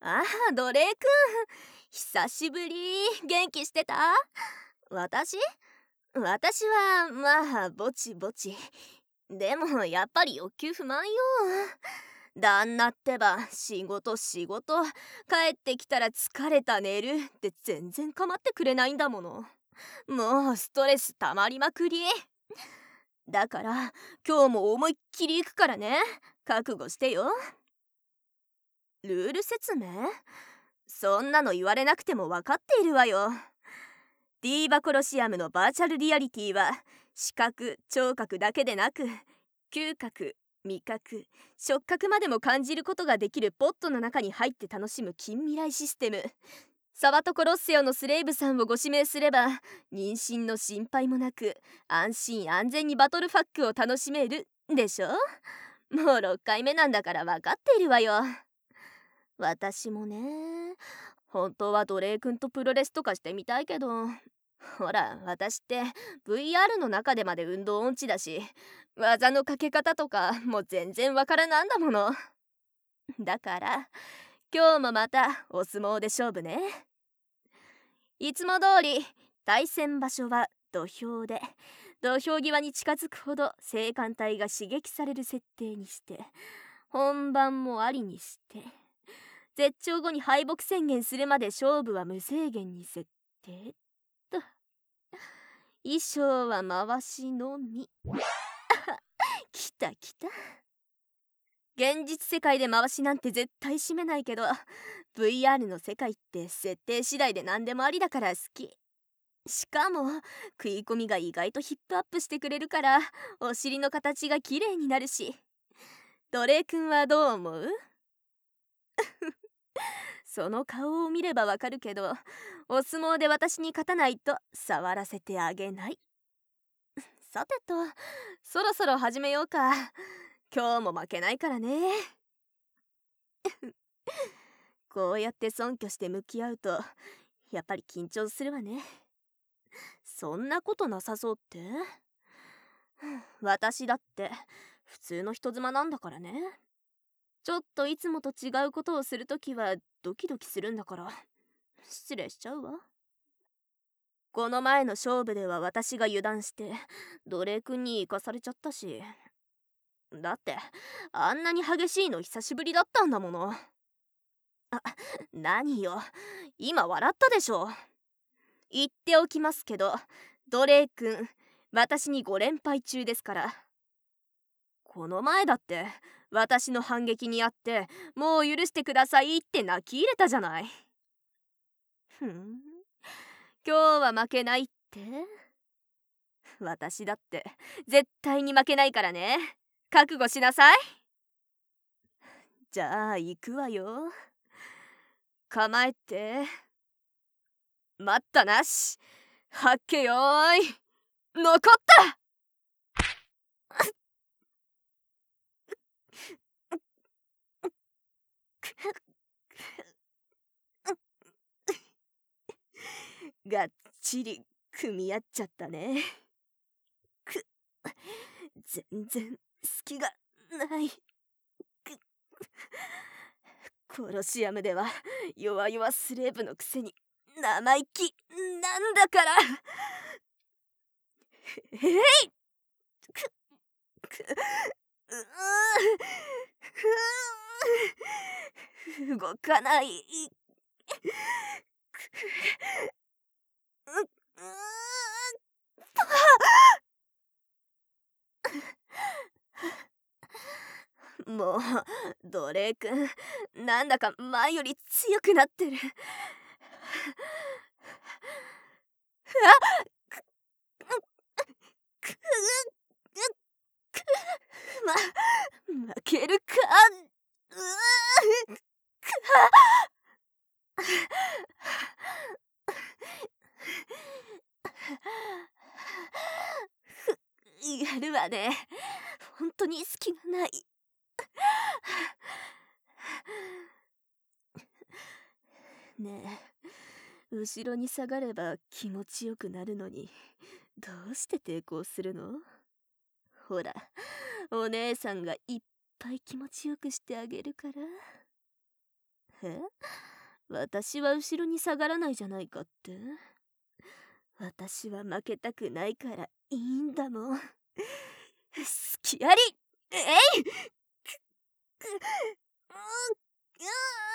ああ、ドレイくん。久しぶり。元気してた？私はまあぼちぼち。でもやっぱり欲求不満よ。旦那ってば仕事仕事、帰ってきたら疲れた寝るって全然構ってくれないんだもの。もうストレス溜まりまくり。だから今日も思いっきり行くからね。覚悟してよ。ルール説明？そんなの言われなくても分かっているわよ。ディーバコロシアムのバーチャルリアリティは視覚聴覚だけでなく嗅覚味覚触覚までも感じることができるポットの中に入って楽しむ近未来システム。サバトコロッセオのスレイブさんをご指名すれば妊娠の心配もなく安心安全にバトルファックを楽しめるでしょ。もう6回目なんだから分かっているわよ。私もね、本当はドレイ君とプロレスとかしてみたいけど、ほら私って VR の中でまで運動音痴だし、技のかけ方とかもう全然わからなんだもの。だから今日もまたお相撲で勝負ね。いつも通り対戦場所は土俵で、土俵際に近づくほど性感帯が刺激される設定にして、本番もありにして、絶頂後に敗北宣言するまで勝負は無制限に設定と。衣装は回しのみ。来た来た。現実世界で回しなんて絶対締めないけど VR の世界って設定次第で何でもありだから好き。しかも食い込みが意外とヒップアップしてくれるからお尻の形が綺麗になるし。ドレイ君はどう思う？その顔を見ればわかるけど、お相撲で私に勝たないと触らせてあげない。さてと、そろそろ始めようか。今日も負けないからね。こうやって尊虚して向き合うとやっぱり緊張するわね。そんなことなさそうって？私だって普通の人妻なんだからね。ちょっといつもと違うことをするときはドキドキするんだから。失礼しちゃうわ。この前の勝負では私が油断してドレイ君に生かされちゃったし。だってあんなに激しいの久しぶりだったんだもの。何よ、今笑ったでしょ。言っておきますけど、ドレイ君私に5連敗中ですから。この前だって私の反撃にあってもう許してくださいって泣き入れたじゃない。ふん、今日は負けないって？私だって絶対に負けないからね。覚悟しなさい。じゃあ行くわよ。構えて。待ったなし。はっけよーい。残った。がっちり組み合っちゃったね。全然隙がない。コロシアムでは弱々スレーブのくせに生意気なんだから。いくく動かない。もうドレイ君なんだか前より強くなってる。負けるか。やるわね。本当に隙がない。ねえ、後ろに下がれば気持ちよくなるのにどうして抵抗するの？ほら、お姉さんがいっぱい気持ちよくしてあげるから。 え、私は後ろに下がらないじゃないかって。私は負けたくないからいいんだもん。すきあり、えい、く、く、う、や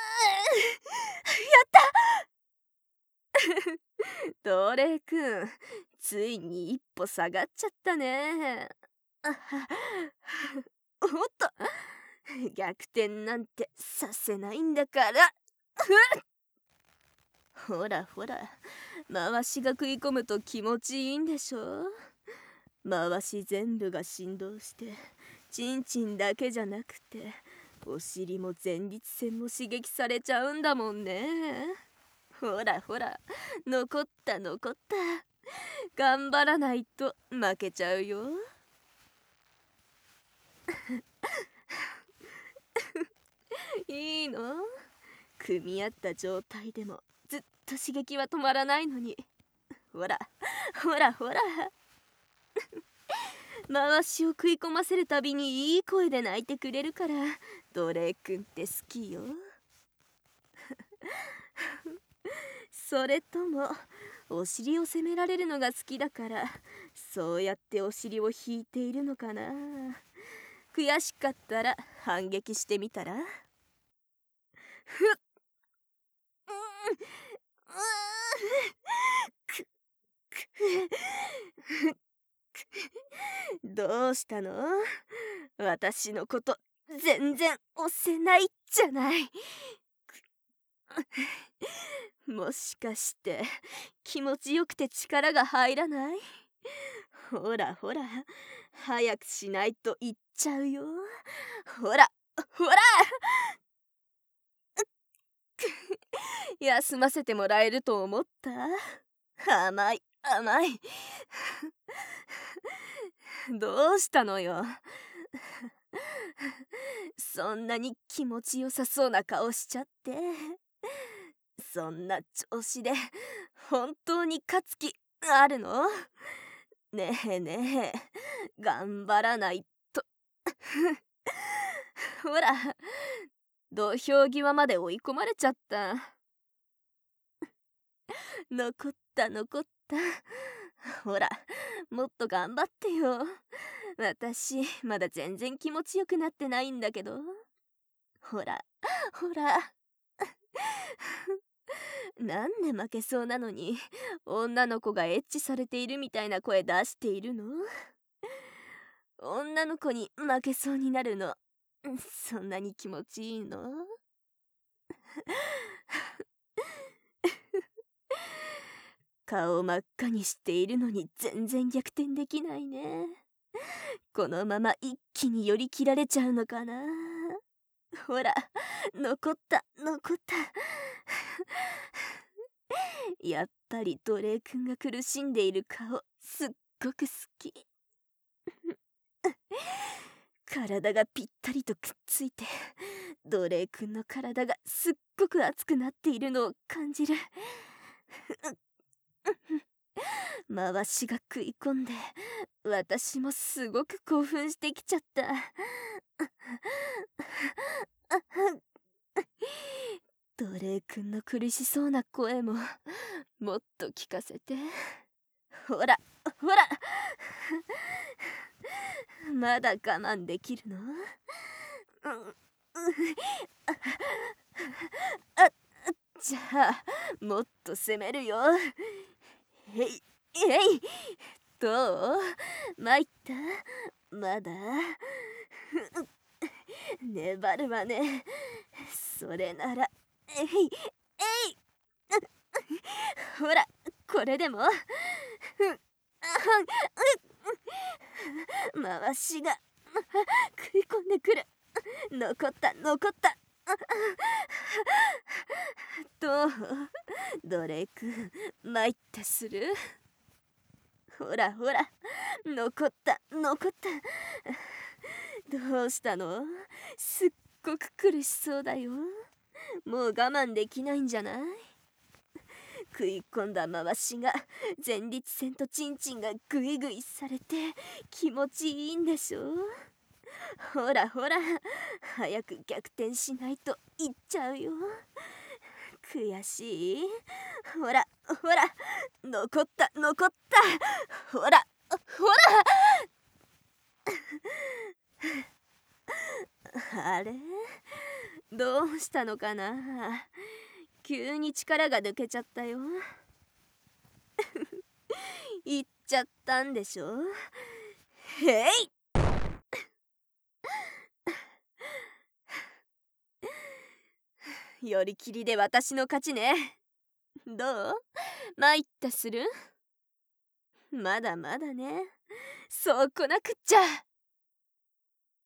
った奴隷くん、ついに一歩下がっちゃったね。あはおっと、逆転なんてさせないんだから。ほらほら、回しが食い込むと気持ちいいんでしょ。回し全部が振動してチンチンだけじゃなくてお尻も前立腺も刺激されちゃうんだもんね。ほらほら、残った残った。頑張らないと負けちゃうよ。いいの？組み合った状態でもずっと刺激は止まらないのに。ほらほらほら、回しを食い込ませるたびにいい声で泣いてくれるから奴隷くんって好きよ。それともお尻を責められるのが好きだからそうやってお尻を引いているのかな。悔しかったら反撃してみたら。ふっ、うん、く、く、どうしたの？私のこと全然押せないじゃない。もしかして気持ちよくて力が入らない？ほらほら、早くしないと言っちゃうよ。ほらほら休ませてもらえると思った？甘い甘い。どうしたのよ。そんなに気持ちよさそうな顔しちゃって。そんな調子で本当に勝つ気あるの？ねえねえ、頑張らないと。ほら、土俵際まで追い込まれちゃった。残った残った。ほら、もっと頑張ってよ。私まだ全然気持ちよくなってないんだけど。ほらほら。なんで負けそうなのに女の子がエッチされているみたいな声出しているの？女の子に負けそうになるのそんなに気持ちいいの？顔真っ赤にしているのに全然逆転できないね。このまま一気に寄り切られちゃうのかな。ほら、残った残った。やっぱり奴隷くんが苦しんでいる顔すっごく好き。体がぴったりとくっついて奴隷くんの体がすっごく熱くなっているのを感じる。回しが食い込んで私もすごく興奮してきちゃった。奴隷くんの苦しそうな声ももっと聞かせて。ほらほら、まだ我慢できるの？あ、じゃあもっと攻めるよ。えいえい、どう？参った？まだ？粘るわね。それならえいえい。ほら、これでも。回しが食い込んでくる。残った残った。どう？奴隷くん参ったする？ほらほら、残った残った。どうしたの？すっごく苦しそうだよ。もう我慢できないんじゃない？食い込んだ回しが前立腺とチンチンがグイグイされて気持ちいいんでしょ？ ほらほら、早く逆転しないといっちゃうよ。悔しい。ほらほら、残った残った。ほらほら。あれ、どうしたのかな。急に力が抜けちゃったよ。いっちゃったんでしょ。へい。寄り切りで私の勝ちね。どう？参ったする？まだまだね。そうこなくっちゃ。